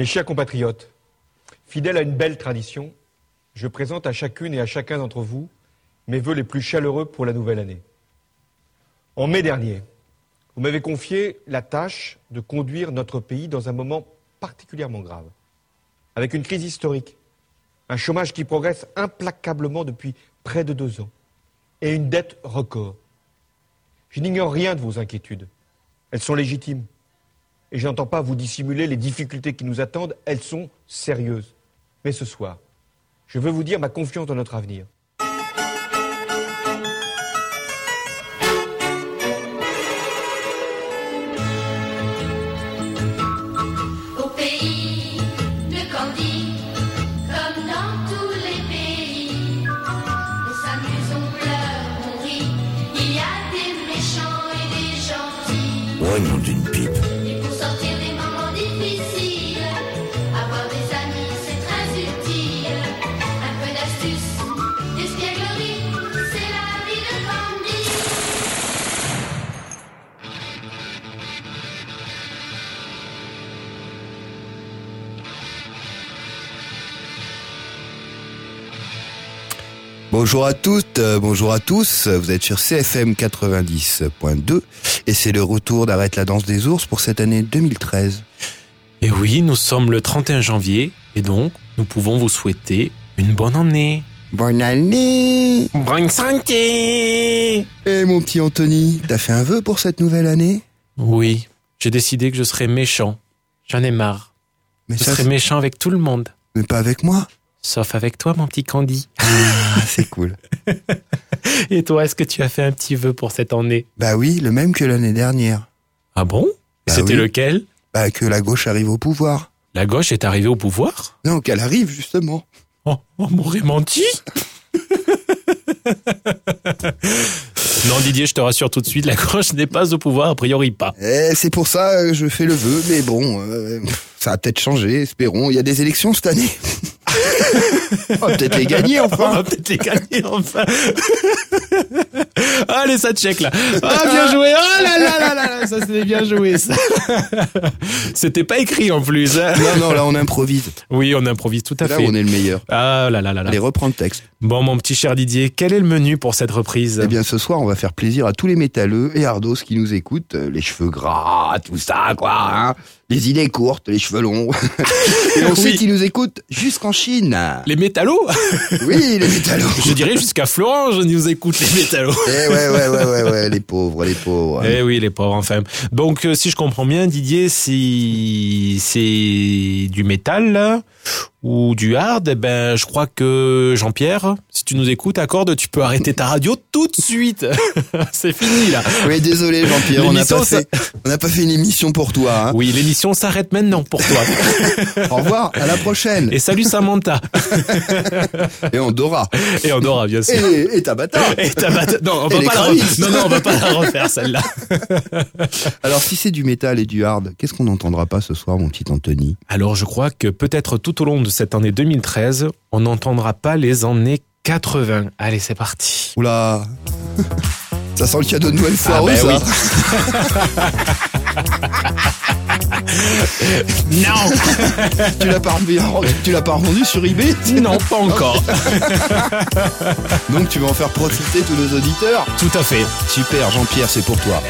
Mes chers compatriotes, fidèle à une belle tradition, je présente à chacune et à chacun d'entre vous mes vœux les plus chaleureux pour la nouvelle année. En mai dernier, vous m'avez confié la tâche de conduire notre pays dans un moment particulièrement grave, avec une crise historique, un chômage qui progresse implacablement depuis près de 2 ans et une dette record. Je n'ignore rien de vos inquiétudes. Elles sont légitimes. Et je n'entends pas vous dissimuler les difficultés qui nous attendent. Elles sont sérieuses. Mais ce soir, je veux vous dire ma confiance dans notre avenir. Au pays de Candy, comme dans tous les pays, on s'amuse, on pleure, on rit. Il y a des méchants et des gentils. Ouais, nom d'une pipe. Et pour sortir des moments difficiles, avoir des amis c'est très utile. Un peu d'astuce, d'espièglerie, c'est la vie de Candy. Bonjour à toutes, bonjour à tous, vous êtes sur CFM 90.2 et c'est le retour d'Arrête la danse des ours pour cette année 2013. Et oui, nous sommes le 31 janvier et donc nous pouvons vous souhaiter une bonne année. Bonne année! Bonne santé! Eh mon petit Anthony, t'as fait un vœu pour cette nouvelle année? Oui, j'ai décidé que je serais méchant. J'en ai marre. Mais Je serais méchant avec tout le monde. Mais pas avec moi? Sauf avec toi, mon petit Candy. Ah, c'est cool. Et toi, est-ce que tu as fait un petit vœu pour cette année? Bah oui, le même que l'année dernière. Ah bon? Bah C'était oui. lequel? Bah que la gauche arrive au pouvoir. La gauche est arrivée au pouvoir? Non, qu'elle arrive justement. Oh, on m'aurait menti. Non, Didier, je te rassure tout de suite, la gauche n'est pas au pouvoir, a priori pas. Eh, c'est pour ça que je fais le vœu, mais bon, ça va peut-être changer, espérons. Il y a des élections cette année. On va peut-être les gagner On enfin. va peut-être les gagner enfin. Allez, ça check là. Ah, bien joué. Oh là là là là, ça c'était bien joué ça. C'était pas écrit en plus. Hein. Non, là on improvise. Oui, on improvise tout à Là fait. on est le meilleur. Ah là là là là. Allez, reprends le texte. Bon, mon petit cher Didier, quel est le menu pour cette reprise? Eh bien, ce soir, on va faire plaisir à tous les métalleux et ardos qui nous écoutent. Les cheveux gras, tout ça, quoi. Hein, les idées courtes, les cheveux longs. Et on sait Oui. qu'ils nous écoutent jusqu'en Chine. Les métallos? Oui, les métallos. Je dirais jusqu'à Florent, je nous écoute les métallos. Eh ouais, les pauvres. Eh oui, les pauvres, enfin. Donc, si je comprends bien, Didier, si c'est du métal là, ou du hard, eh ben, je crois que Jean-Pierre, si tu nous écoutes, accorde, tu peux arrêter ta radio tout de suite. C'est fini là. Oui, désolé Jean-Pierre, on n'a pas fait une émission pour toi. Hein. Oui, l'émission s'arrête maintenant pour toi. Au revoir, à la prochaine. Et salut Samantha. Et on Dora. Et on aura, bien sûr. Et Tabata. Et Tabata. Non, on Et va les pas la Kravitz. non, on va pas la refaire celle-là. Alors, si c'est du métal et du hard, qu'est-ce qu'on n'entendra pas ce soir, mon petit Anthony? Alors je crois que peut-être tout au long de cette année 2013, on n'entendra pas les années 80. Allez, c'est parti. Oula. Ça sent le cadeau de Noël foireux, ben ça. Non. Tu l'as pas revendu sur eBay? Non, pas encore. Donc tu vas en faire profiter tous nos auditeurs? Tout à fait. Super, Jean-Pierre, c'est pour toi.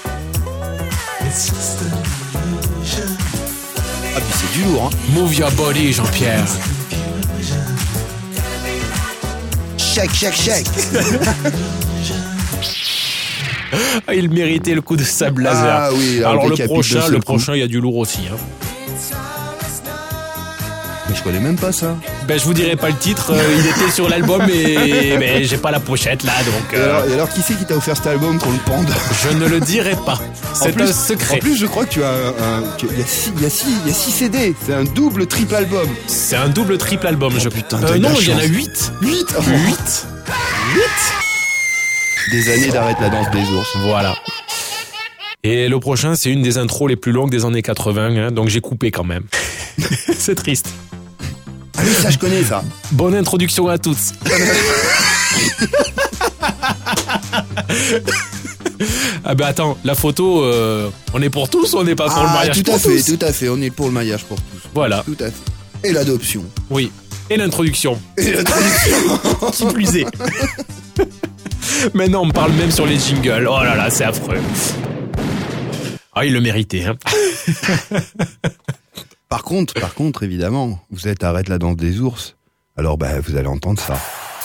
Ah puis c'est du lourd, hein. Move your body, Jean-Pierre. Chèque. Ah, il méritait le coup de sable laser. Ah oui, alors on le décapite d'un seul coup. prochain, il y a du lourd aussi. Hein. Mais je connais même pas ça. Ben je vous dirai pas le titre. Il était sur l'album, mais j'ai pas la pochette là, donc. Et alors qui c'est qui t'a offert cet album qu'on le pende? Je ne le dirai pas. C'est un secret. En plus, je crois que tu as il y a 6 CD. C'est un double triple album. C'est un double triple album. putain, t'as eu de non, la il y en a chance. 8. 8 Des années d'Arrête la danse des ours. Voilà. Et le prochain, c'est une des intros les plus longues des années 80, hein, donc j'ai coupé quand même. C'est triste. Ah oui, ça je connais ça. Bonne introduction à tous. Ah ben attends, la photo, on est pour tous ou on n'est pas pour le mariage tout à pour fait, tous? tout à fait. On est pour le mariage pour tous. Voilà. Tout à fait. Et l'adoption. Oui. Et l'introduction. Et la traduction. Qui plus est. Maintenant, on me parle même sur les jingles. Oh là là, c'est affreux. Ah, il le méritait. Hein. Par contre, évidemment, vous êtes Arrête la danse des ours. Alors, vous allez entendre ça.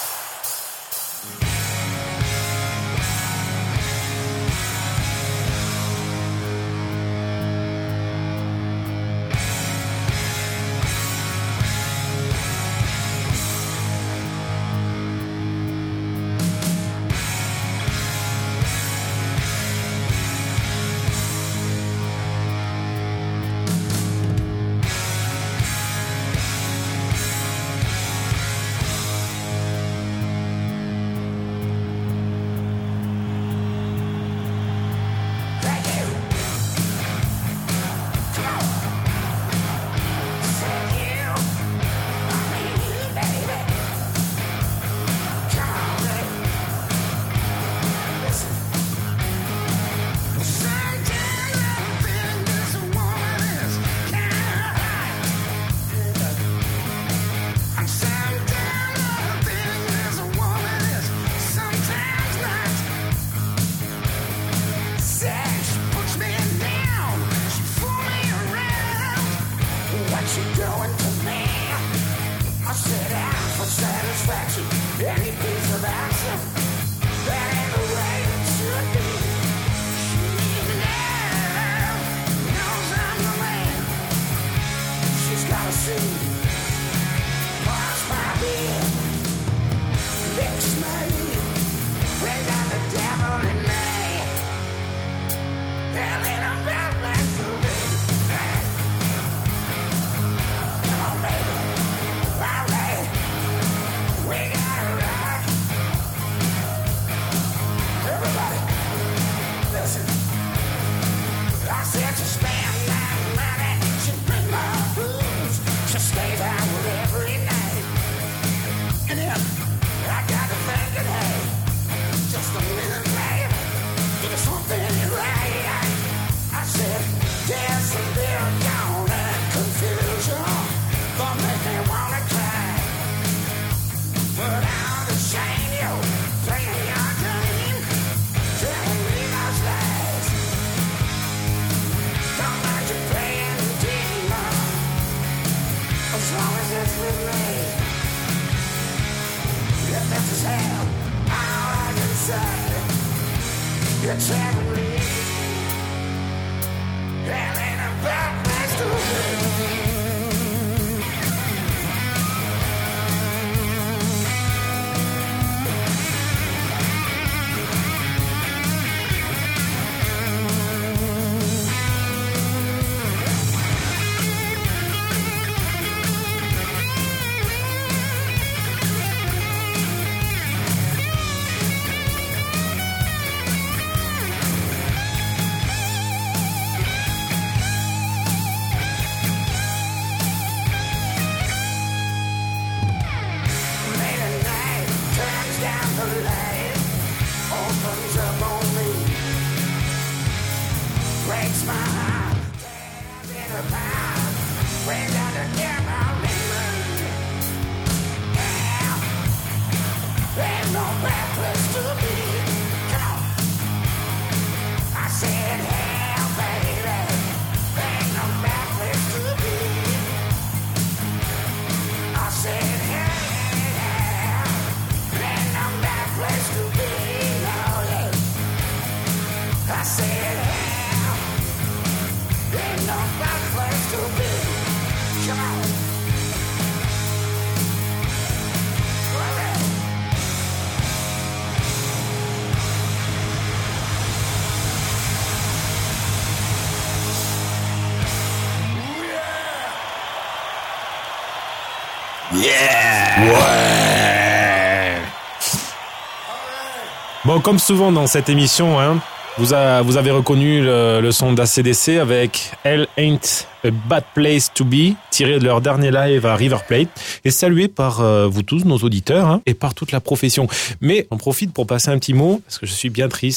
Bon, comme souvent dans cette émission, hein, vous avez reconnu le son d'ACDC avec Hell Ain't a Bad Place to Be, tiré de leur dernier live à River Plate, et salué par vous tous, nos auditeurs, hein, et par toute la profession. Mais on profite pour passer un petit mot, parce que je suis bien triste.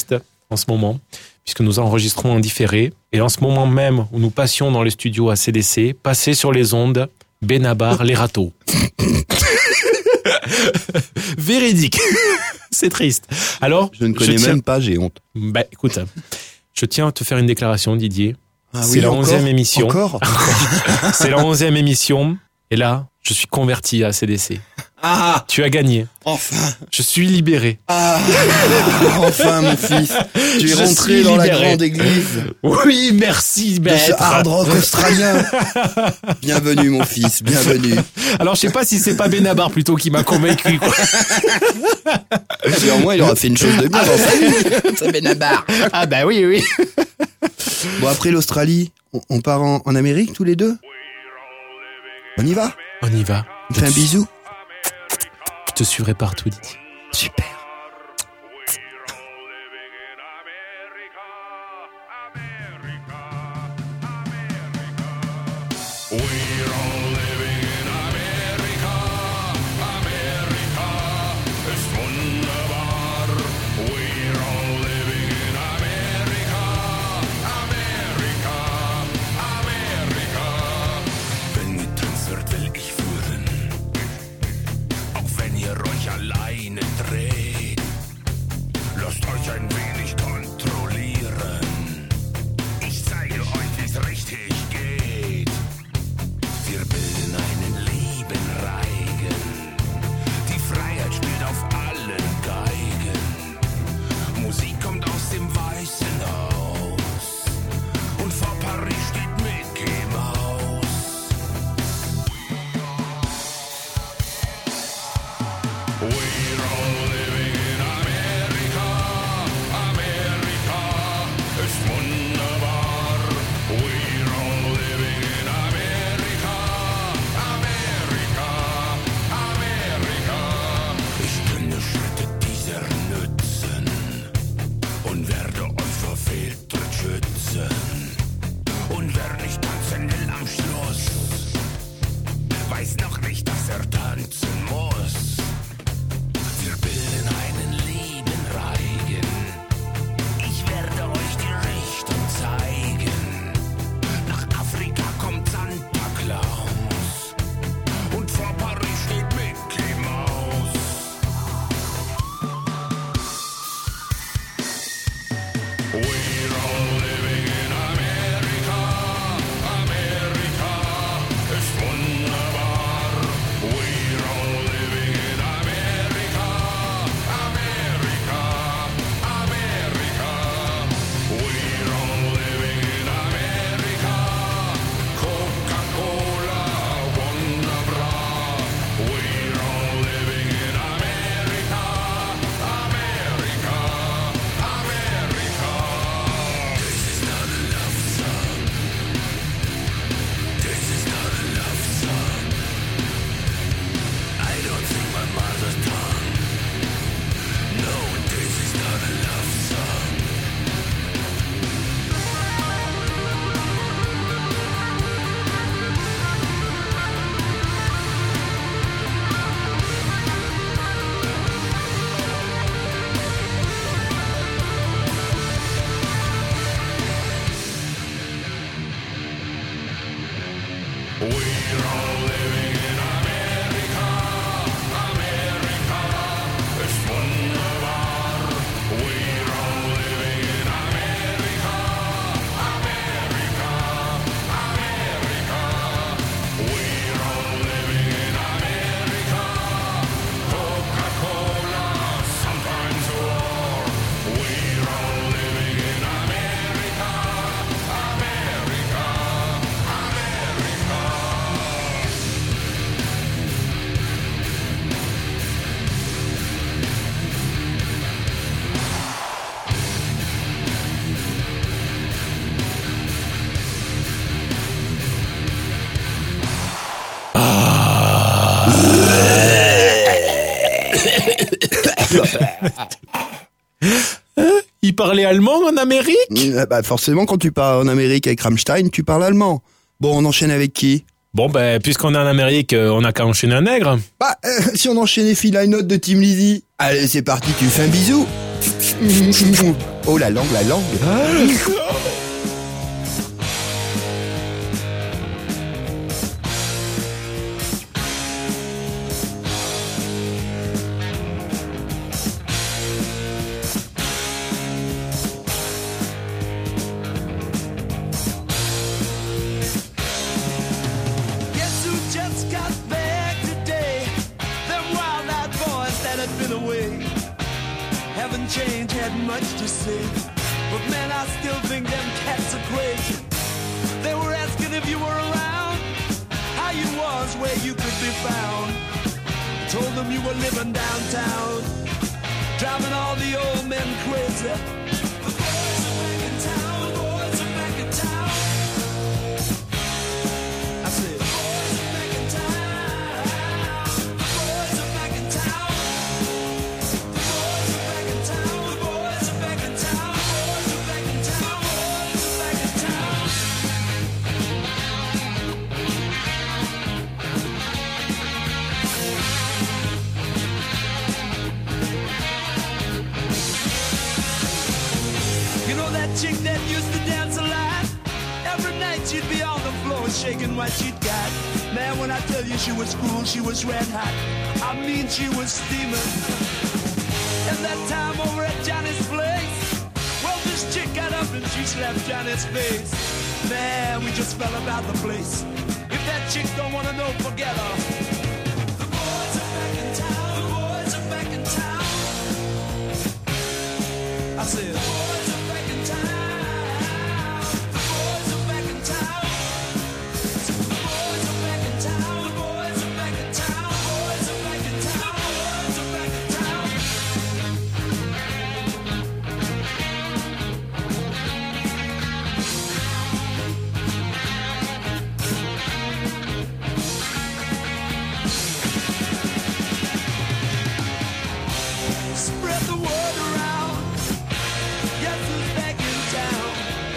en ce moment, puisque nous enregistrons en différé. Et en ce moment même où nous passions dans le studio à CDC, passait sur les ondes Benabar les râteaux. Véridique. C'est triste. Alors, Je ne connais même pas, j'ai honte. Bah, écoute, je tiens à te faire une déclaration, Didier. Ah C'est la 11e émission. Encore C'est la 11e émission. Et là, je suis converti à CDC. Ah, Tu as gagné. enfin. Je suis libéré. Ah, enfin, mon fils. Tu es Je rentré suis dans la libéré. grande église Oui, merci, de ce maître. hard rock australien. Bienvenue, mon fils, bienvenue. Alors, je sais pas si c'est pas Benabar plutôt qui m'a convaincu, quoi. Et puis, au moins, il aura fait une chose de bien dans sa vie. C'est Benabar. Ah, bah oui, oui. Bon, après l'Australie, on part en Amérique tous les deux? On y va? On y va. On fait un bisou? Je te suivrai partout, Didier. Super. Wenn getanzt wird, will ich führen. Auch wenn ihr euch alleine dreht. Lasst euch ein wenig kontrollieren. Ich zeige euch, wie's richtig geht. Wir bilden einen lieben Reigen. Die Freiheit spielt auf allen Geigen. Musik kommt aus dem Weißen Haus. Und vor Paris steht Mickey Mouse. We're all living in America. America ist wunderbar. We're all living in America. America, America. Ich kenne Schritte dieser nützen und werde unverfehlt schützen. Und wer nicht tanzen will am Schluss, weiß noch nicht, dass er tanzen muss. Wir bilden einen lieben Reigen. Ich werde euch die Richtung zeigen. Nach Afrika kommt Santa Claus. Und vor Paris steht Mickey Mouse. We're all living in America. America ist wunderbar. We're all living in America. America, America. We're all living in America. Coca-Cola, wunderbar. We're all living in America. America, America. This is not a love song. This is not a love song. I don't sing my mother tongue. No, this is not a love song. We're all living in America. America ist wunderbar. We're all living in America. America, America. We're all living in America. Coca-Cola, sometimes war. We're all living in America. America, America. Il parlait allemand en Amérique? Bah, forcément, quand tu pars en Amérique avec Rammstein, tu parles allemand. Bon, on enchaîne avec qui? Bon, ben, puisqu'on est en Amérique, on n'a qu'à enchaîner un nègre. Bah, si on enchaînait Feel I Note de Tim Lizzy. Allez, c'est parti, tu fais un bisou. Oh, la langue. Guess who just got back today? Them wild-eyed boys that had been away haven't changed, had much to say. But man, I still think them cats are crazy. They were asking if you were around, how you was, where you could be found. Told them you were living downtown, driving all the old men crazy. The boys are back in town, the boys are back in town. I said, the boys are back in town, the boys are back in town. The boys are back in town, the boys are back in town, the boys are back in town, the boys are back in town. You know that chick that used to dance a lot? Every night she'd be on the floor shaking what she'd got. Man, when I tell you she was cool, she was red hot. I mean, she was steaming. And that time over at Johnny's place, well, this chick got up and she slapped Johnny's face. Man, we just fell about the place. If that chick don't wanna know, forget her. The boys are back in town, the boys are back in town. I said, the boys are back in town. The boys are back in town. The boys are back in town. The boys are back in town. The boys are back in town. The boys are back in town. Spread the word around. Guess who's back in town?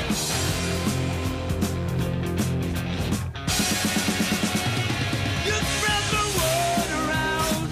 You spread the word around.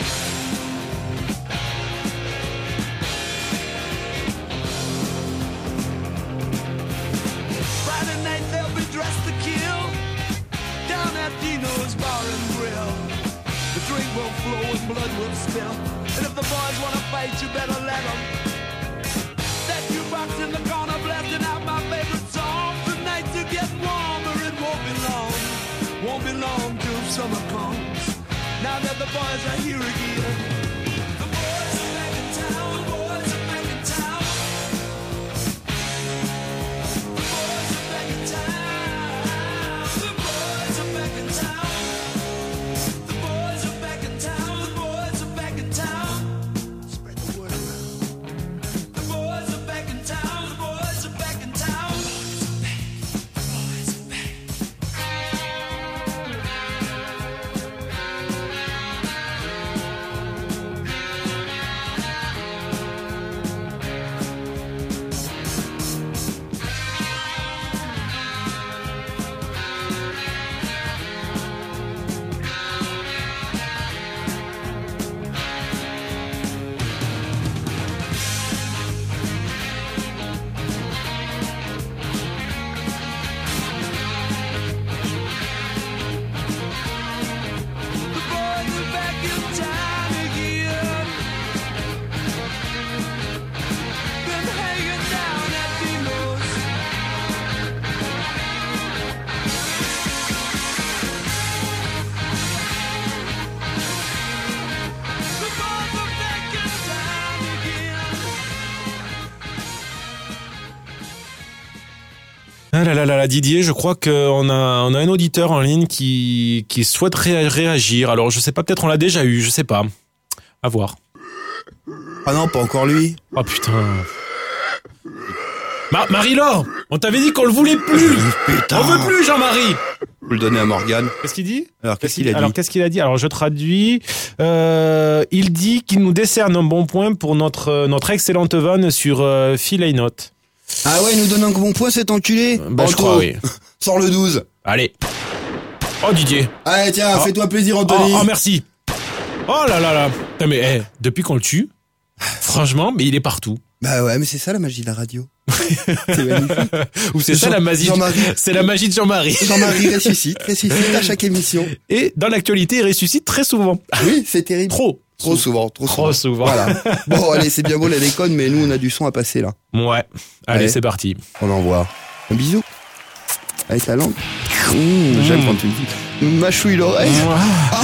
Friday night they'll be dressed to kill down at Dino's Bar and Grill. The drink will flow and blood will spill. And if the boys wanna fight, you better let them. That jukebox in the corner blasting out my favorite song. Tonight's are getting warmer, it won't be long. Won't be long till summer comes. Now that the boys are here again. The boys are back in town, the boys are back in town. The boys are back in town. The boys are back in town. The boys are back in town, the boys are back in town. Spread the word around. The boys are back in town, the boys are back in town. The boys are back. The boys are back in town again. Been hanging down at Dino's. The boys are back in town again. Ah là là là là, Didier, je crois qu'on a un auditeur en ligne qui souhaite réagir. Alors, je sais pas, peut-être on l'a déjà eu, je sais pas. À voir. Ah non, pas encore lui. Oh putain. Marie-Laure, on t'avait dit qu'on le voulait plus. Putain. On veut plus, Jean-Marie. Faut le donner à Morgane. Qu'est-ce qu'il dit? Alors, qu'est-ce qu'il a dit? Alors, qu'est-ce qu'il a dit? Alors, je traduis. Il dit qu'il nous décerne un bon point pour notre excellente vanne sur Phil Lynott. Ah ouais, il nous donne un bon point, cet enculé. Bah, je crois, oui. Sors le 12. Allez. Oh, Didier. Allez, tiens, Oh. fais-toi plaisir, Anthony. Oh, merci. Oh là là là. Putain, mais depuis qu'on le tue, franchement, mais il est partout. Bah ouais, mais c'est ça la magie de la radio. C'est magnifique. Ou c'est ça la magie. Jean-Marie. C'est la magie de Jean-Marie. Jean-Marie ressuscite à chaque émission. Et dans l'actualité, il ressuscite très souvent. Oui, c'est terrible. Trop souvent. Voilà. Bon, allez, c'est bien beau la déconne, mais nous, on a du son à passer là. Ouais. Allez, c'est parti. On envoie. Un bisou. Avec la langue. J'aime quand tu me dis. Mâchouille l'oreille. Ah.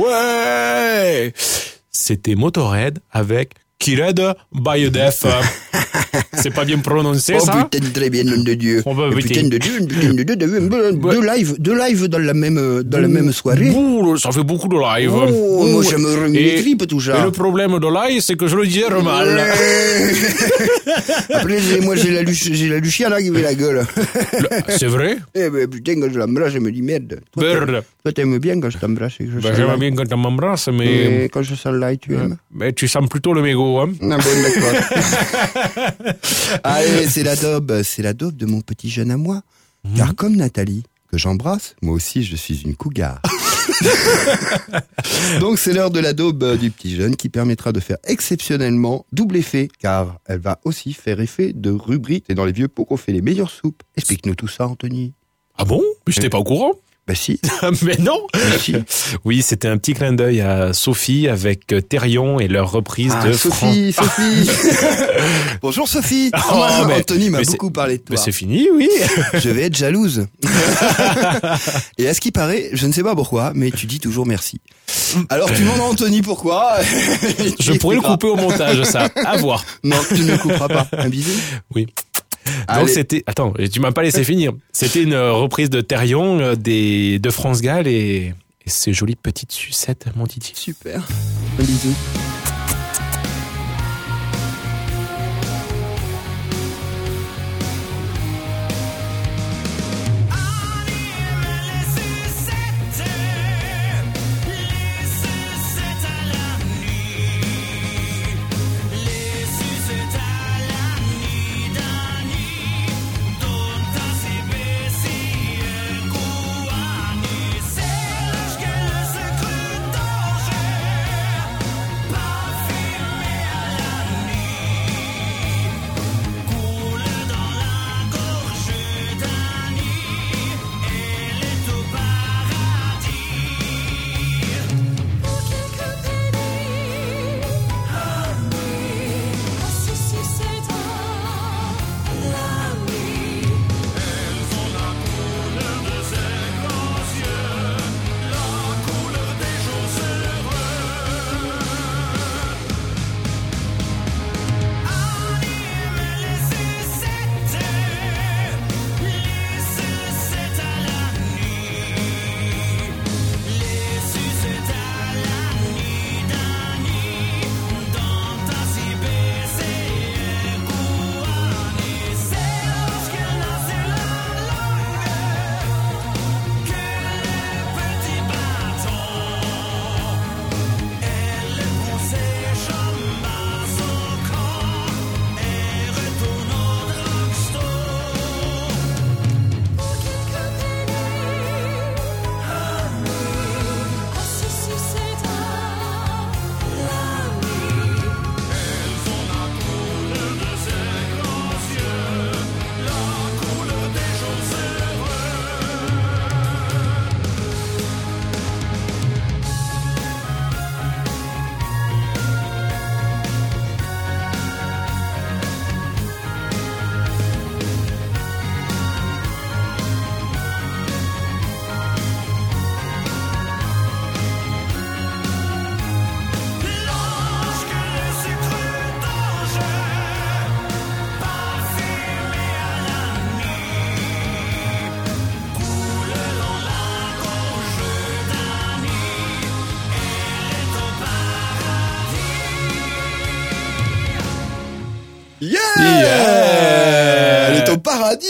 Ouais. C'était Motorhead avec Killed by Death. C'est pas bien prononcé, Oh ça? putain, très bien, nom de Dieu. Oh, bah, Putain de Dieu, deux lives dans la même soirée. Ouh, ça fait beaucoup de live. Oh, moi, ça me remet les Et- tripes, tout Et ça. le problème de live, c'est que je le digère mal. Ouais. Après, moi, j'ai la Luciana qui fait la gueule. C'est vrai? Eh ben, putain, quand je l'embrasse, je me dis merde. Toi, t'aimes bien quand je t'embrasse et que je Ben, sens j'aime l'ail. bien quand on m'embrasse, mais Et quand je sens l'ail, tu aimes? ben, tu sens plutôt le mégot, hein. Ah bon, d'accord. Allez, c'est la daube de mon petit jeune à moi. Car comme Nathalie, que j'embrasse, moi aussi je suis une cougar. Donc c'est l'heure de la daube du petit jeune qui permettra de faire exceptionnellement double effet, car elle va aussi faire effet de rubrique. C'est dans les vieux pots qu'on fait les meilleures soupes. Explique-nous tout ça, Anthony. Ah bon? Mais j'étais pas au courant. Bah si, Mais non! bah si. Oui, c'était un petit clin d'œil à Sophie avec Thérion et leur reprise Ah, de Sophie. Bonjour Sophie. Oh, mais- Anthony m'a mais beaucoup parlé de Mais toi. c'est fini, oui. Je vais être jalouse. Et à ce qui paraît, je ne sais pas pourquoi, mais tu dis toujours merci. Alors tu demandes à Anthony pourquoi. Je pourrais le couper au montage, ça. À voir. Non, tu ne le couperas pas. Un bisou. Oui. Donc Allez. c'était... Attends, tu m'as pas laissé finir. C'était une reprise de Thérion de France Gall et ces jolies petites sucettes, mon Titi. Super. Un bisou. Yeah, Elle est au paradis.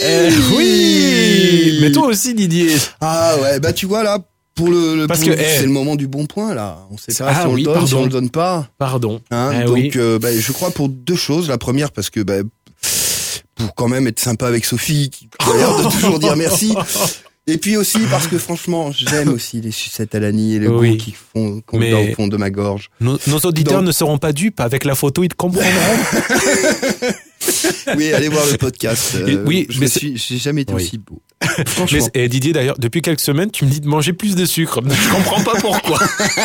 Oui. Mais toi aussi, Didier. Ah ouais, bah tu vois là, pour le Parce pour que, le- c'est le moment du bon point là. On sait pas Ah si on oui, le donne, si pardon. on le donne pas. Pardon. Hein, Eh donc oui. bah, je crois pour deux choses. La première parce que bah, pour quand même être sympa avec Sophie qui a l'air de toujours dire merci. Et puis aussi parce que franchement j'aime aussi les sucettes à l'anis et le Oui. goût qui font qu'on Mais- dans le fond de ma gorge. Nos auditeurs Donc- ne seront pas dupes. Avec la photo, ils te comprendront. Oui, allez voir le podcast. Oui, mais j'ai jamais été Oui. aussi beau. Mais, Franchement. et Didier, d'ailleurs, depuis quelques semaines, tu me dis de manger plus de sucre. Je comprends pas pourquoi.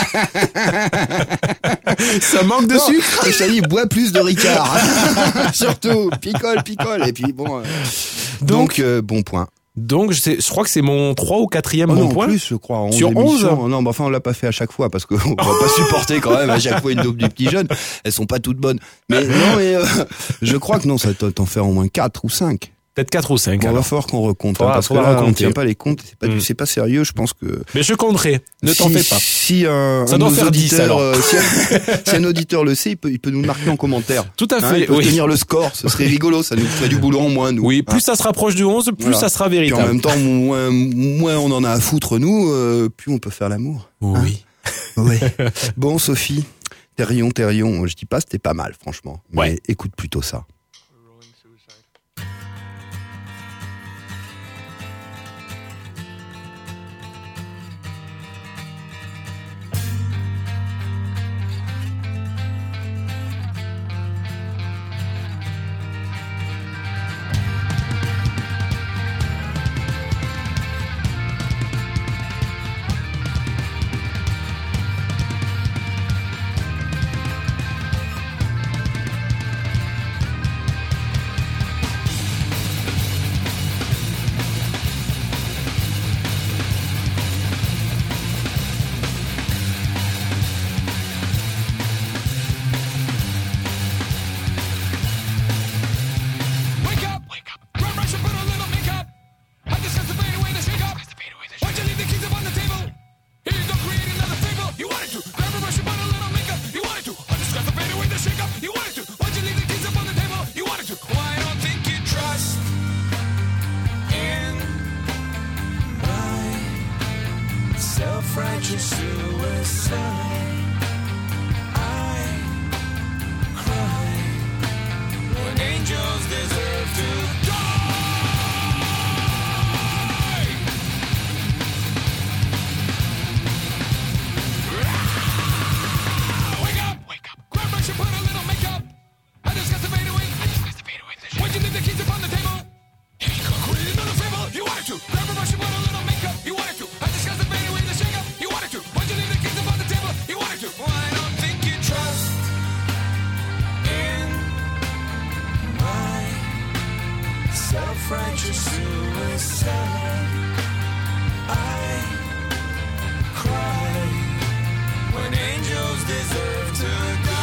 Ça manque de Non, sucre. et je t'ai dit, bois plus de Ricard. Surtout, picole. Et puis bon. Donc bon point. Donc, je crois que c'est mon 3 ou 4e Oh bon non, point. plus, je crois. 11 Sur émissions. Non, mais enfin, on l'a pas fait à chaque fois parce qu'on va pas supporter quand même à chaque fois une dope du petit jeune. Elles sont pas toutes bonnes. Mais non, mais je crois que non, ça t'en fait au moins 4 ou 5. Peut-être 4 ou 5. Bon, alors. va falloir qu'on recompte. Faudra- Parce que faudra là, on recompter. tient pas les comptes. C'est pas sérieux. Je pense que Mais je compterai. Ne t'en si, fais pas. Si un Ça un doit de nos faire 10 auditeurs, alors. si un auditeur le sait, il peut nous le marquer en commentaire. Tout à Hein, fait, il peut oui. tenir le score. Ce serait rigolo. Ça nous ferait du boulot en moins, nous. Oui, Hein. plus ça se rapproche du 11, plus Voilà. ça sera Puis en véritable. même temps, moins on en a à foutre, nous, plus on peut faire l'amour. Oui. Ouais. Bon, Sophie, Terrion, je dis pas, c'était pas mal, franchement. Mais Ouais. écoute plutôt ça. Wake up! Grab brush and put a little makeup. I discuss the fade away, the shake up. Why'd you leave the keys up on the table? Here you go, create another fable. You wanted to. Grab a brush and put a little makeup. You wanted to. I discuss the fade away, the shake up. You wanted to. Why'd you leave the keys up on the table? You wanted to. Well, I don't think you trust in my self-righteous suicide. I cry when angels deserve to die. Wake up! Grab brush and put a little makeup. I discuss the fade away. Why'd you leave the keys upon the table? Here you go, create another fable. You wanted to. Grab a brush and put a little makeup. You wanted to. I discuss the fade away, the shake up. You wanted to. Why'd you leave the keys upon the table? You wanted to. Well, I don't think you trust in my self-righteous suicide. I cry when angels deserve to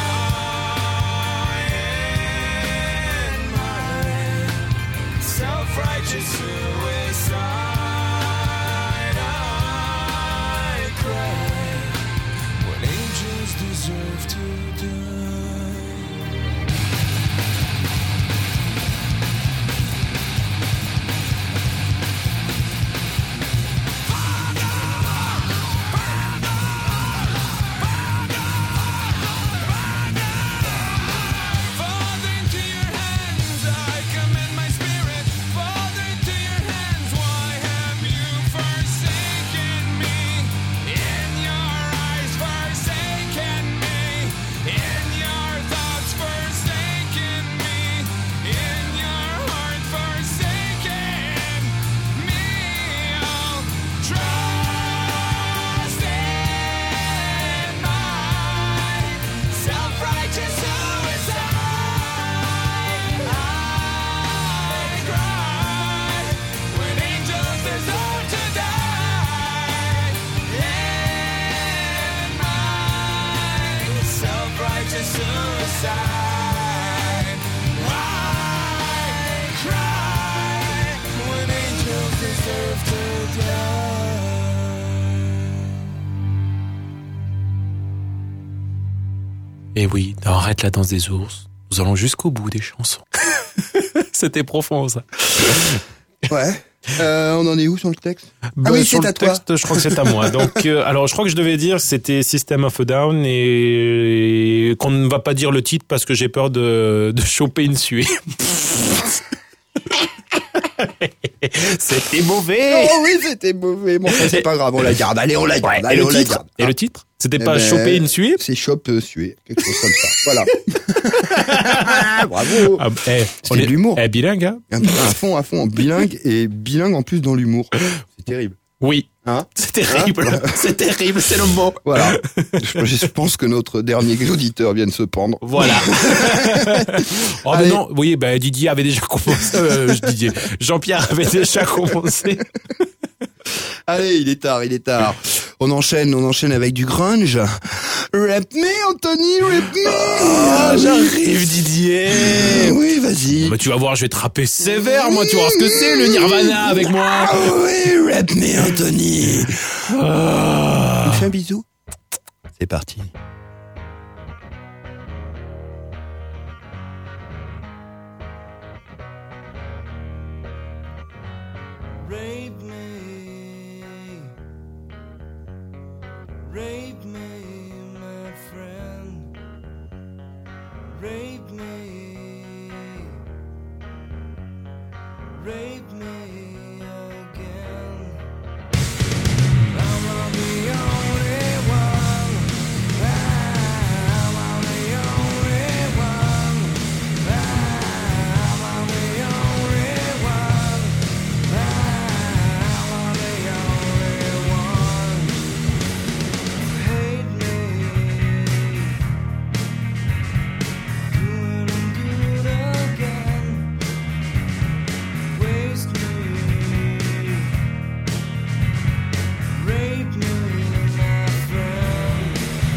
die. In my self-righteous suicide, I cry when angels deserve to die. Father, into your hands I commend my spirit. Father, into your hands, why have you forsaken me? In your eyes, forsaken me. In your thoughts, forsaken me. In your heart, forsaken me. I'll trust in my self-righteous suicide. I cry when angels deserve to die. In my self-righteous suicide, I cry when angels deserve to die. Et oui, dans Arrête la danse des ours, nous allons jusqu'au bout des chansons. C'était profond, ça. Ouais. On en est où sur le texte? Bah, oui, sur c'est le à toi. texte, je crois que c'est à moi. Donc, alors, je crois que je devais dire que c'était System of a Down et qu'on ne va pas dire le titre parce que j'ai peur de choper une suée. C'était mauvais. Oh oui, c'était mauvais. Bon, c'est pas grave, on la garde. Allez, on la garde. Et Allez, le on la titre, garde. et le titre, c'était Eh pas ben, choper une suée. C'est chope sué, quelque chose comme ça. Voilà. Bravo. Ah, C'est de l'humour. Bilingue, hein. À fond, bilingue et bilingue en plus dans l'humour. C'est terrible. Oui. Hein? C'est terrible. C'est terrible, c'est le mot. Voilà. Je pense que notre dernier auditeur vient de se pendre. Voilà. Oh mais Allez. non, oui, ben Didier avait déjà commencé. Didier. Jean-Pierre avait déjà commencé. Allez, il est tard. On enchaîne avec du grunge. Rap me, Anthony, rap me. Ah, j'arrive, Didier. Oui, vas-y. Mais tu vas voir, je vais te rapper sévère, moi. Tu vas voir ce que c'est, le Nirvana avec moi. Ah oui, rap me, Anthony. Tu me fais un bisou? C'est parti. Rape me, rape me, my friend. Rape me, rape me again. I'm not the only one. I'm not the only one. I'm not the only one. I'm the only one. Hate me, doing good again. Waste me, rape me, my friend.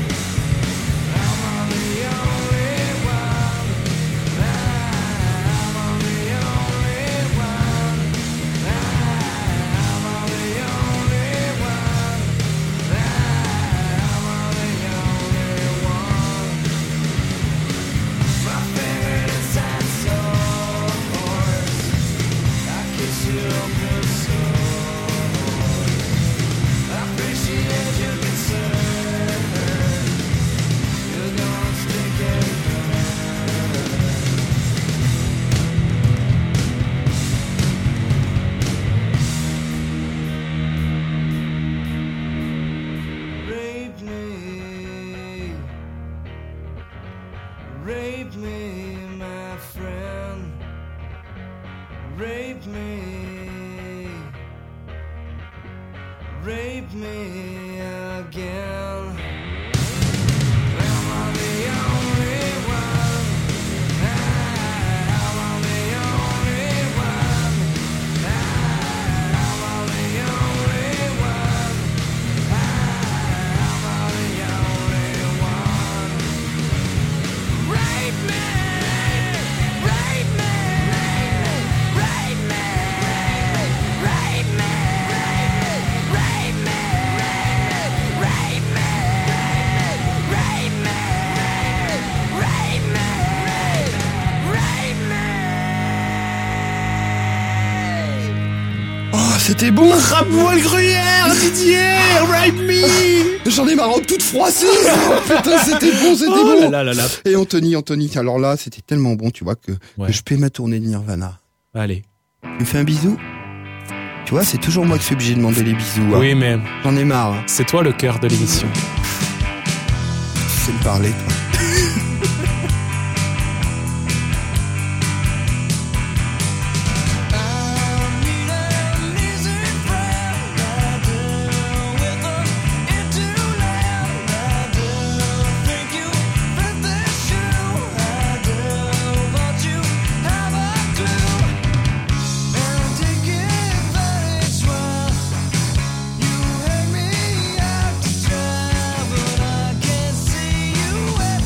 I'm the only one. I'm the only one. I'm the only one. I'm the only one. My favorite is that horse. I kiss you open soul. I appreciate your concern. You're gonna stick and rape me, rape me, my friend. Rape me, rape me again. I'm the only one. I'm the only one. I'm the only one. I'm the only one. Rape me, rape me, rape me, rape me, rape me, rape me, rape me, rape me, rape me. Oh, c'était bon. Rappe-moi le gruyère, Didier. Rape me. J'en ai ma robe toute froissée. Oh, putain, c'était bon, Oh bon. là là là. Et Anthony, alors là, c'était tellement bon, tu vois, que Ouais. je paie ma tournée de Nirvana. Allez. Tu me fais un bisou? Tu vois, c'est toujours moi qui suis obligé de demander les bisous. Hein. Oui, mais J'en ai marre. Hein. c'est toi le cœur de l'émission. Tu sais me parler, toi. You hate me out to try, but I can't see you.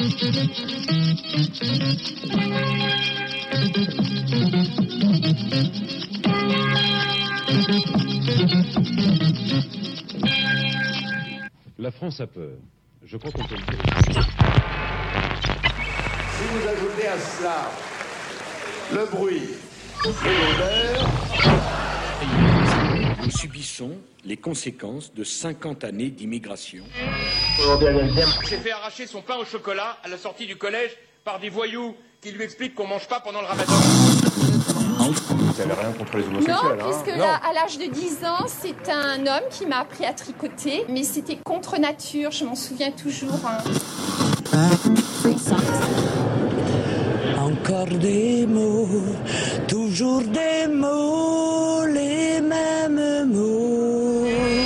La France a peur. Je crois qu'on peut le dire. Si vous ajoutez à cela le bruit et l'odeur, nous subissons les conséquences de 50 années d'immigration. s'est fait arracher son pain au chocolat à la sortie du collège par des voyous qui lui expliquent qu'on mange pas pendant le ramadan. vous n'avez rien contre les homosexuels, Non, puisque là, à l'âge de 10 ans, c'est un homme qui m'a appris à tricoter, mais c'était contre nature, je m'en souviens toujours. Encore des mots, toujours des mots, les mêmes mots.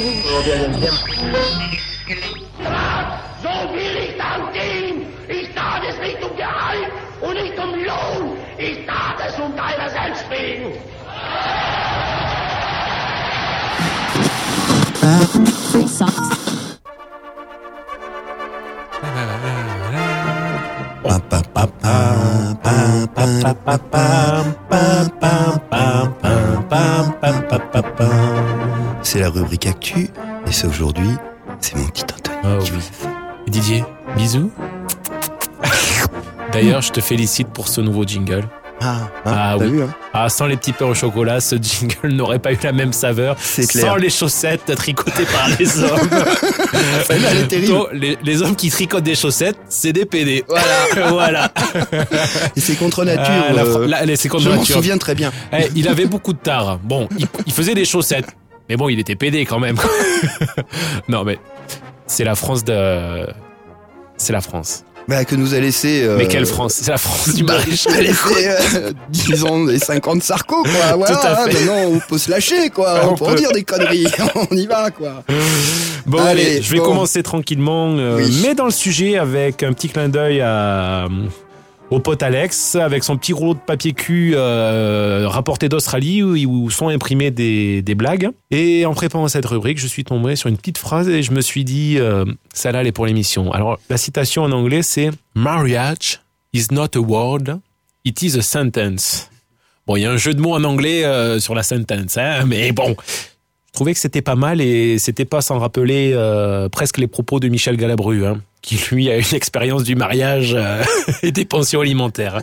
So will ich dann gehen. Ich tat es nicht um Gehalt und nicht um Lohn. Ich tat es deiner selbst wegen. C'est la rubrique Actu, et ça aujourd'hui, c'est mon petit Anthony. Ah oui. Didier, bisous. D'ailleurs, je te félicite pour ce nouveau jingle. T'as oui. vu, hein. Sans les petits pains au chocolat, ce jingle n'aurait pas eu la même saveur. C'est clair. Sans les chaussettes tricotées par les hommes. Celle-là, elle est terrible. Donc, les hommes qui tricotent des chaussettes, c'est des PD. Voilà. Et c'est contre nature. C'est contre je m'en nature. souviens très bien. Il avait beaucoup de tard. Bon, il faisait des chaussettes. Mais bon, il était PD quand même. Non, mais c'est la France C'est la France. Bah, que nous a laissé... Mais quelle France? C'est la France du Nous a maréchal. laissé, disons, les 50 Sarko, quoi. Voilà, Tout à fait. maintenant, on peut se lâcher, quoi. On peut en dire des conneries. On y va, quoi. Bon, allez, je vais commencer tranquillement, Oui. mais dans le sujet avec un petit clin d'œil au pote Alex, avec son petit rouleau de papier cul rapporté d'Australie où sont imprimées des blagues. Et en préparant cette rubrique, je suis tombé sur une petite phrase et je me suis dit, celle-là, elle est pour l'émission. Alors, la citation en anglais, c'est « Marriage is not a word, it is a sentence ». Bon, il y a un jeu de mots en anglais sur la sentence, hein, mais bon... Je trouvais que c'était pas mal et c'était pas sans rappeler presque les propos de Michel Galabru, hein, qui lui a une expérience du mariage et des pensions alimentaires.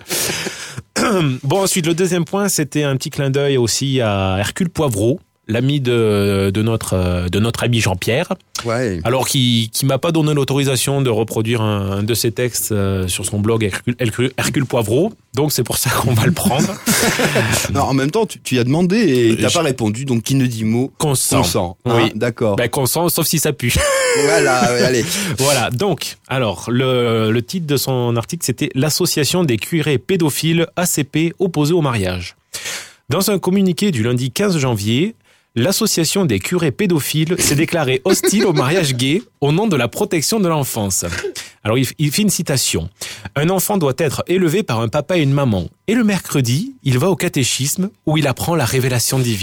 Bon, ensuite, le deuxième point, c'était un petit clin d'œil aussi à Hercule Poivreau, l'ami de notre ami Jean-Pierre. Ouais. Alors, qui m'a pas donné l'autorisation de reproduire un de ses textes sur son blog Hercule Poivreau. Donc, c'est pour ça qu'on va le prendre. Non, en même temps, tu y as demandé et t'as pas répondu, donc qui ne dit mot consent. Hein, Oui. d'accord. Ben, consent, sauf si ça pue. Voilà, ouais, allez. Voilà, donc, alors, le titre de son article, c'était « L'association des curés pédophiles ACP opposés au mariage ». Dans un communiqué du lundi 15 janvier, l'association des curés pédophiles s'est déclarée hostile au mariage gay au nom de la protection de l'enfance. Alors, il fait une citation. « Un enfant doit être élevé par un papa et une maman. Et le mercredi, il va au catéchisme où il apprend la révélation divine. »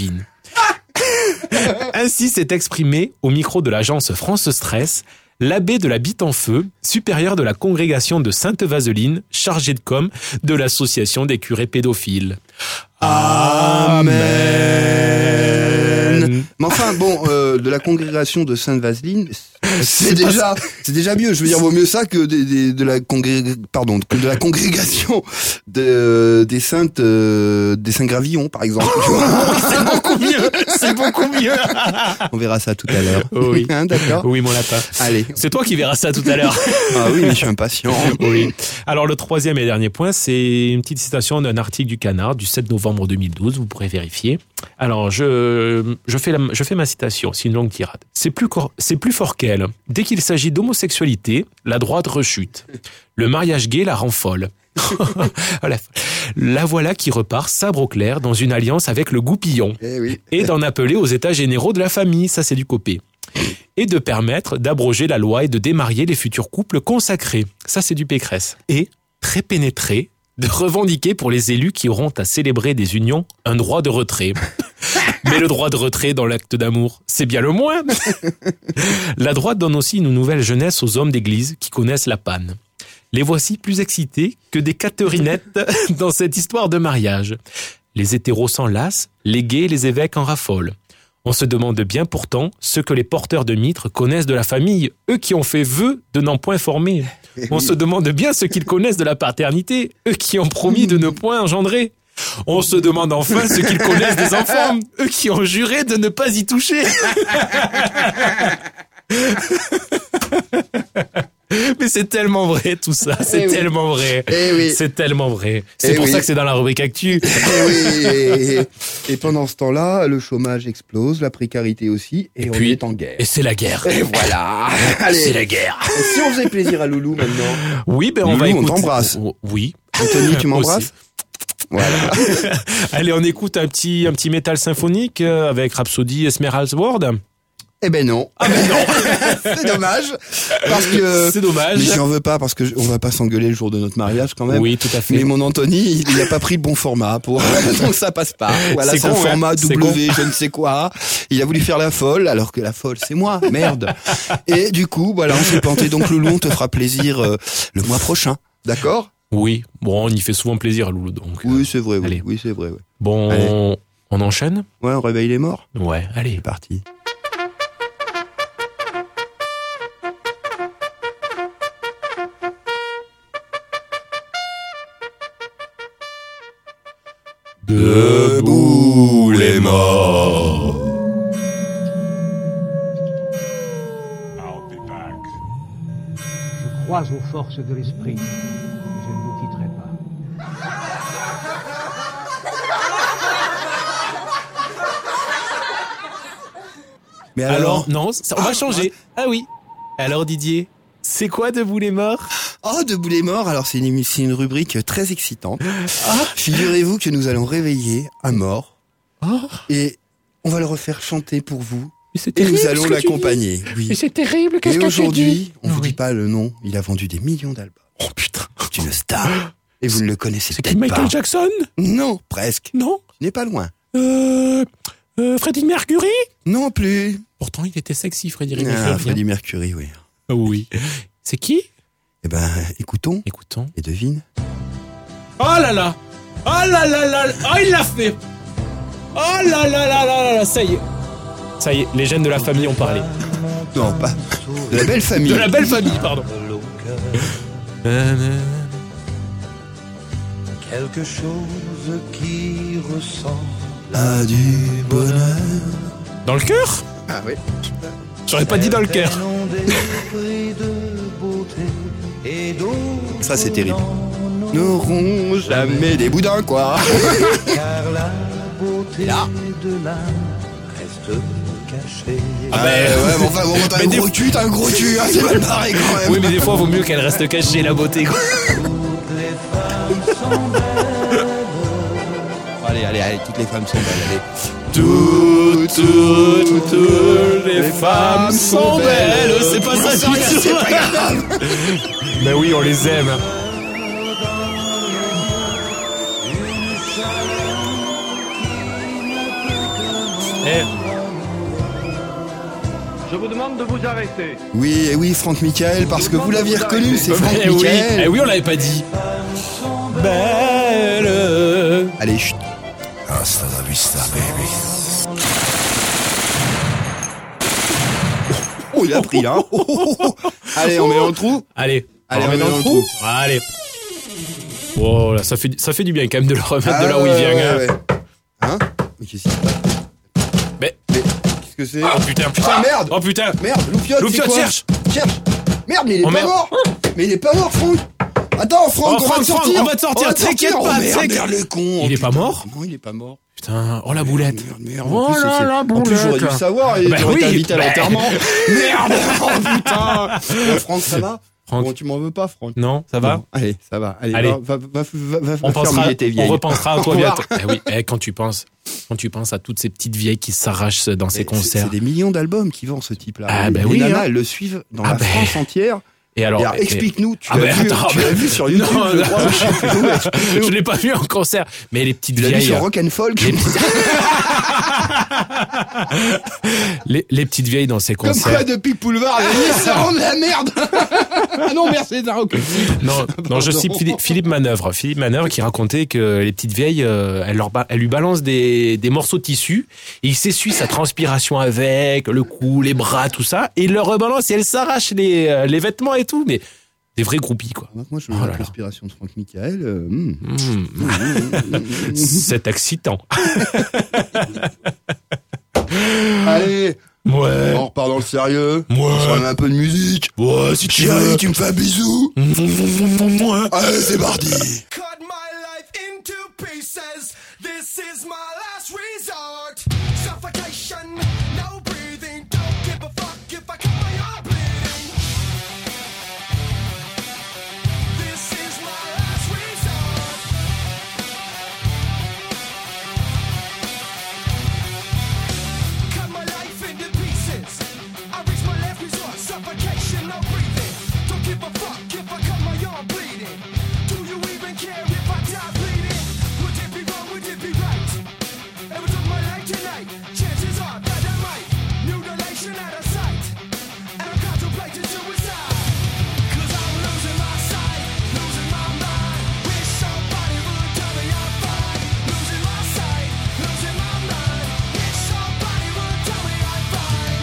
Ainsi s'est exprimé, au micro de l'agence France Stress, l'abbé de la Bite en Feu, supérieur de la congrégation de Sainte-Vaseline, chargé de com de l'association des curés pédophiles. Amen. Mais enfin, bon, de la congrégation de Sainte-Vaseline, c'est déjà mieux. Je veux dire, vaut mieux ça que de la congrégation des saints Gravillon, par exemple. C'est beaucoup mieux. C'est beaucoup mieux. On verra ça tout à l'heure. Oui. Hein, d'accord. Oui, mon lapin. Allez. C'est toi qui verras ça tout à l'heure. Ah oui, mais je suis impatient. Oui. Alors, le troisième et dernier point, c'est une petite citation d'un article du Canard du 7 novembre 2012. Vous pourrez vérifier. Alors, je fais ma citation. C'est une longue tirade. C'est plus fort qu'elle. Dès qu'il s'agit d'homosexualité, la droite rechute. Le mariage gay la rend folle. La voilà qui repart sabre au clair dans une alliance avec le goupillon. Oui. Et d'en appeler aux états généraux de la famille. Ça, c'est du copé. Et de permettre d'abroger la loi et de démarier les futurs couples consacrés. Ça, c'est du Pécresse. Et, très pénétré, de revendiquer pour les élus qui auront à célébrer des unions un droit de retrait. Mais le droit de retrait dans l'acte d'amour, c'est bien le moins. La droite donne aussi une nouvelle jeunesse aux hommes d'église qui connaissent la panne. Les voici plus excités que des catherinettes dans cette histoire de mariage. Les hétéros s'enlacent, les gays et les évêques en raffolent. On se demande bien pourtant ce que les porteurs de mitre connaissent de la famille, eux qui ont fait vœu de n'en point former. On se demande bien ce qu'ils connaissent de la paternité, eux qui ont promis de ne point engendrer. On se demande enfin ce qu'ils connaissent des enfants, eux qui ont juré de ne pas y toucher. Mais c'est tellement vrai tout ça, c'est tellement vrai. C'est tellement vrai. C'est pour ça que c'est dans la rubrique Actu. Et pendant ce temps-là, le chômage explose, la précarité aussi, et on est en guerre. Et c'est la guerre. Et voilà. Allez, c'est la guerre. Et si on faisait plaisir à Loulou maintenant? Oui, ben on Loulou, va écouter. on t'embrasse. Oui. Anthony, tu m'embrasses? Voilà. Allez, on écoute un petit métal symphonique avec Rhapsody Esmeralda World. Eh ben non. Ah ben non. C'est dommage. Parce que. C'est dommage. Mais j'en veux pas parce que on va pas s'engueuler le jour de notre mariage quand même. Oui, tout à fait. Mais mon Anthony, il a pas pris le bon format pour, donc ça passe pas. Voilà, c'est un con, format hein. W, je ne sais quoi. Il a voulu faire la folle, alors que la folle, c'est moi. Merde. Et du coup, voilà, on s'est planté. Donc Loulou, on te fera plaisir, le mois prochain. D'accord? Oui. Bon, on y fait souvent plaisir à Loulou, donc. Oui, c'est vrai, oui. Allez. Oui, c'est vrai, ouais. Bon, allez. On enchaîne? Ouais, on réveille les morts? Ouais, allez. C'est parti. Debout les morts. Je crois aux forces de l'esprit. Je ne vous quitterai pas. Mais alors non, on va changer. Ah oui. Alors Didier, c'est quoi Debout les morts? Oh, Debout les morts, alors c'est une rubrique très excitante. Figurez-vous que nous allons réveiller un mort et on va le refaire chanter pour vous. Et nous allons l'accompagner. Oui. Mais c'est terrible, qu'est-ce que tu dis? Et aujourd'hui, on vous dit pas le nom, il a vendu des millions d'albums. Oh putain. C'est une star. Et vous ne le connaissez C'est peut-être qui, pas. Michael Jackson? Non, presque. Non. Ce n'est pas loin. Freddie Mercury? Non plus. Pourtant, il était sexy, Freddie Ah, Mercury. Freddie Mercury, oui. Oui. C'est qui? Eh ben, écoutons. Écoutons. Et devine. Oh là là! Oh là là là! Oh, il l'a fait! Oh là là là là là! Ça y est. Ça y est, les gènes de la famille ont parlé. Non, pas. De la belle famille. De la belle famille, pardon. Quelque chose qui ressemble à du bonheur. Dans le cœur? Ah oui. J'aurais pas dit dans le cœur. Ça, c'est terrible. N'auront jamais des boudins, quoi. Car la beauté là. de l'âme reste cachée. Ah ben ouais, mais enfin, bon, t'as un gros cul, hein, c'est mal barré quand même. Oui, mais des fois, vaut mieux qu'elle reste cachée, la beauté, quoi. Allez, toutes les femmes sont belles, allez. Toutes les femmes sont belles. C'est pas ça du tout. C'est pas grave. Mais oui, on les aime. Je vous demande de vous arrêter. Oui, Franck Michael, parce que vous l'aviez reconnu, c'est Franck Eh oui, Michael. eh oui, on l'avait pas dit. Belle. Allez, chut. Hasta la vista, baby. Oh, il a pris, hein. Allez, on met dans le trou. Allez, on met dans le trou. Allez. Oh là, ça fait du bien quand même de le remettre de là où il vient. Ouais. Hein? Mais qu'est-ce qui se passe? Mais qu'est-ce que c'est? Oh putain, merde! Oh putain! Merde, Loupiote, cherche! Merde, mais il est Oh, pas merde. mort! Mais il est pas mort, Franck! Attends, Franck, Oh, on va te sortir! on va te sortir, t'inquiète Oh, pas, merde, t'inquiète. le con! Il est pas mort? Non, il est pas mort. Putain, oh la boulette! Merde. Oh En plus, là là, en plus, j'aurais dû le savoir et Bah j'aurais oui, t'invité à bah. l'enterrement. Merde! Oh putain! Franck, ça va? Franck. Bon, tu m'en veux pas, Franck? Non, ça va? Non. Allez, ça va. Allez. Va On faire pensera, mouiller tes on vieilles. repensera à Au toi revoir. bientôt. Eh oui, quand tu penses à toutes ces petites vieilles qui s'arrachent dans ces concerts. C'est des millions d'albums qui vendent, ce type-là. Ah, Les bah oui, nanas, hein. elles le suivent dans Ah, la bah. France entière. Et alors, explique-nous, tu l'as vu sur YouTube, non, je crois. Je l'ai pas vu en concert. Mais les petites vieilles. Tu l'as vu sur Rock and Folk. Les petites vieilles dans ces concerts. Comme quoi, depuis Boulevard, ça rend de la merde. Ah non, merci, c'est Rock. Non, je cite Philippe Manœuvre. Philippe Manœuvre qui racontait que les petites vieilles, elle lui balance des morceaux de tissu et il s'essuie sa transpiration avec, le cou, les bras, tout ça, et il le rebalance et elle s'arrache les vêtements et tout, mais des vrais groupies, quoi. Moi, je veux la respiration de Franck Michael. C'est excitant. Allez. Ouais. On repart dans le sérieux. Ouais. On met un peu de musique. Ouais, si tu veux. Tu me fais un bisou. Allez, c'est parti. Cut my life into pieces. This is my last resort. Suffocation, no breathing. Don't give a fuck if I cut my arm bleeding. This is my last resort. Cut my life into pieces. I reach my last resort. Suffocation, no breathing. Don't give a fuck if I cut my arm bleeding. Do you even care if I die bleeding? Would it be wrong? Would it be right? Ever took my life tonight? Chances are that I might. Mutilation out of sight. And I'm contemplating suicide. Cause I'm losing my sight, losing my mind. Wish somebody would tell me I'm fine. Losing my sight, losing my mind. Wish somebody would tell me I'm fine.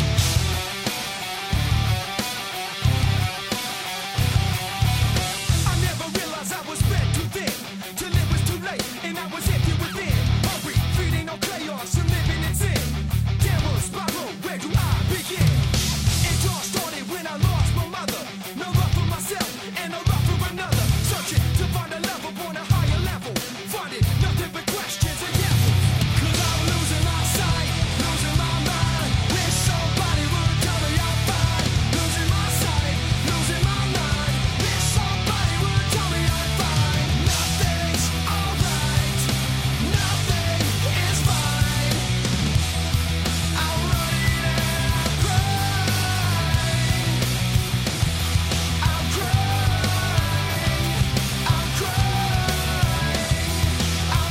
I never realized I was spread too thin. Till it was too late and I was empty within. Hungry, feeding on chaos and living in sin. Downward spiral, where do I begin? It all started when I lost my mother. No love for myself and no love for another. Searching to find a love upon a higher level. Finding nothing but questions and devils. Cause I'm losing my sight, losing my mind. Wish somebody would tell me I'm fine. Losing my sight, losing my mind. Wish somebody would tell me I'm fine. Nothing's alright. Nothing is fine. I'm running and I'm crying. I'm crying. I'm crying. I'm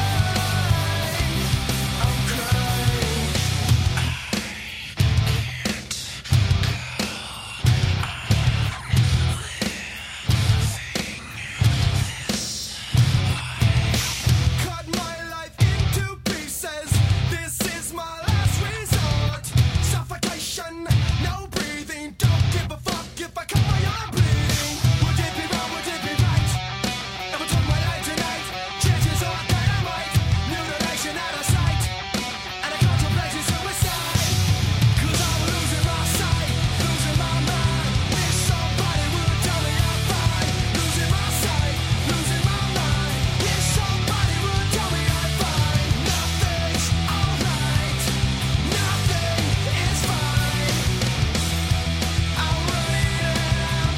crying. I'm crying. Cut my life into pieces. This is my last resort. Suffocation, no breathing. Don't give a fuck if I cut my arm bleeding. Would it be wrong? Would it be right? Ever took my life tonight? Chances are that I might. Mutilation out of sight. And I contemplate suicide. Cause I'm losing my sight, losing my mind. Wish somebody would tell me I'm fine. Losing my sight, losing my mind. Wish somebody would tell me I'm fine. Nothing's alright. Nothing is fine. I'm running and I'm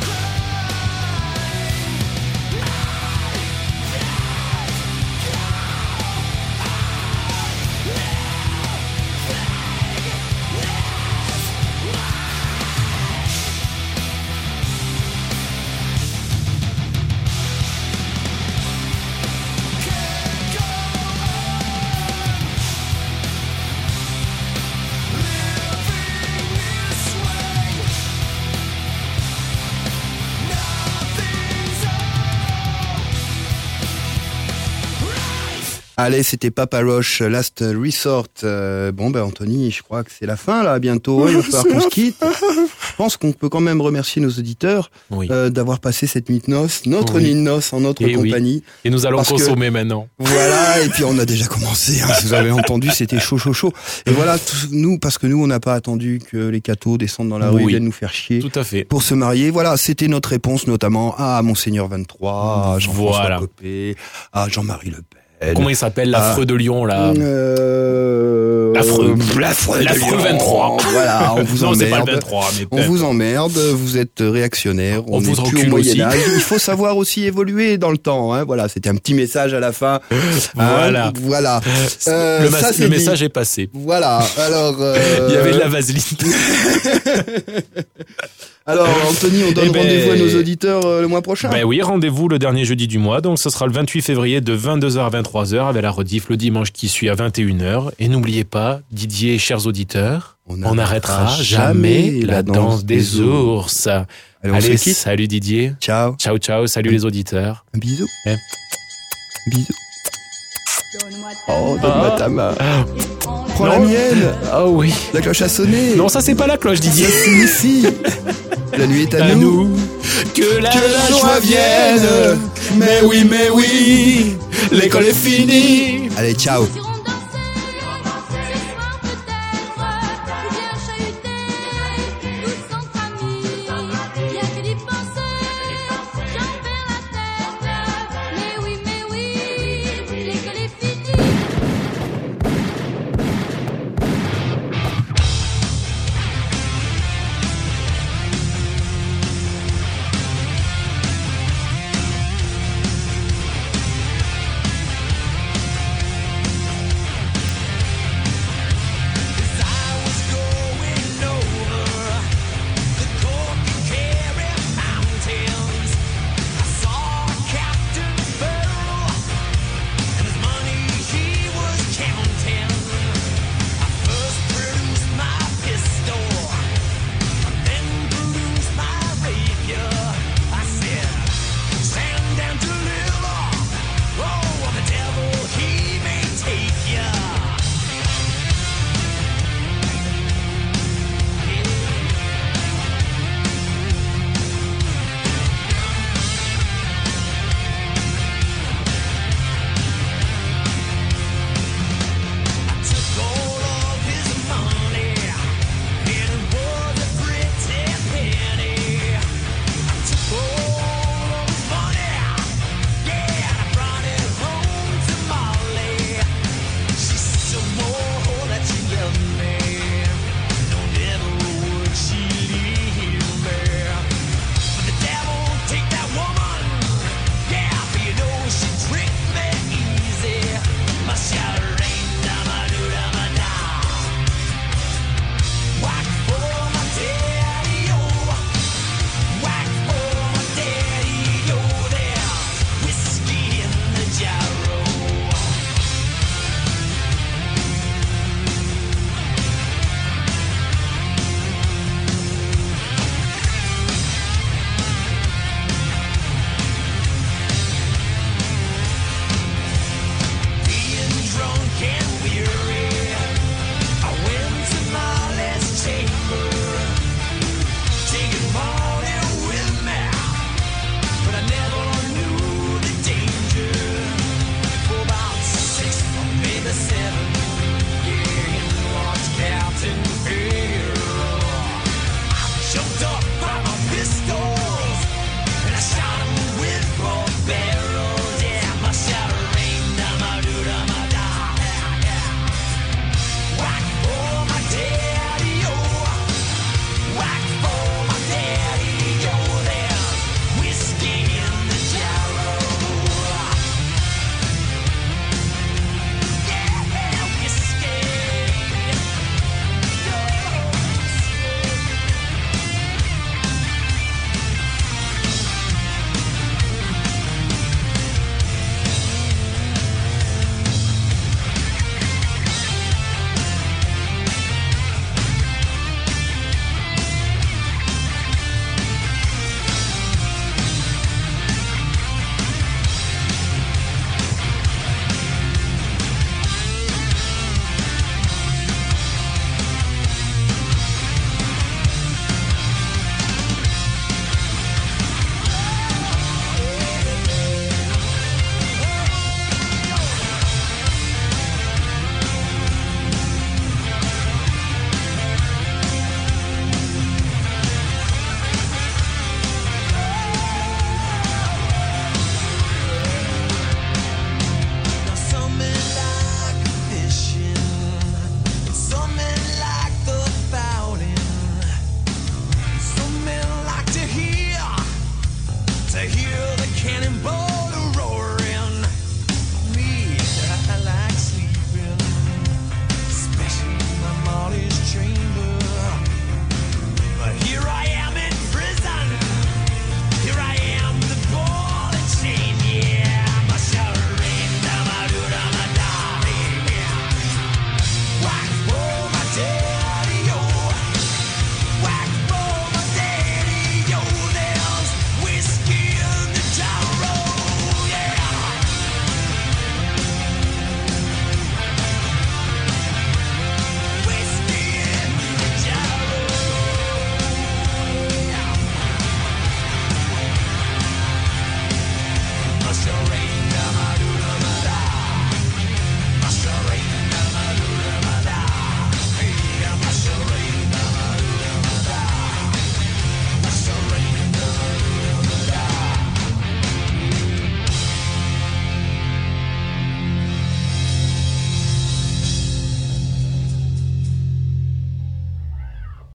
Allez, c'était Papa Roach, Last Resort. Anthony, je crois que c'est la fin, là, bientôt. Il va falloir qu'on se quitte. Je pense qu'on peut quand même remercier nos auditeurs d'avoir passé cette nuit de noces, notre nuit de noces en notre compagnie. Et nous allons consommer maintenant. Voilà, et puis on a déjà commencé, si vous avez entendu, c'était chaud. Et voilà, parce que nous, on n'a pas attendu que les cathos descendent dans la rue et viennent nous faire chier. Tout à fait. Pour se marier. Voilà, c'était notre réponse, notamment à Monseigneur 23, à Jean-François Copé, à Jean-Marie Le Pen. Comment il s'appelle, l'affreux de Lyon, là? L'affreux de 23. Voilà, on vous non, emmerde. c'est pas le 23, mais on vous emmerde, vous êtes réactionnaire, on vous est plus encule au Moyen-Âge. aussi. Il faut savoir aussi évoluer dans le temps, hein. Voilà, c'était un petit message à la fin. Voilà. Voilà. Le message est passé. Voilà. Alors, il y avait de la vaseline. Alors, Anthony, on donne rendez-vous à nos auditeurs le mois prochain. Ben oui, rendez-vous le dernier jeudi du mois. Donc, ce sera le 28 février de 22h à 23h avec la rediff le dimanche qui suit à 21h. Et n'oubliez pas, Didier et chers auditeurs, on n'arrêtera jamais la danse des ours. Allez, salut Didier. Ciao. Ciao, ciao. Salut les auditeurs. Un bisou. Eh. Bisous. Oh, donne-moi ta main. Prends la mienne. Oh oui. La cloche a sonné. Non, ça c'est pas la cloche, Didier. C'est ici. La nuit est à nous. Que la joie vienne. Mais oui, l'école est finie. Allez, ciao.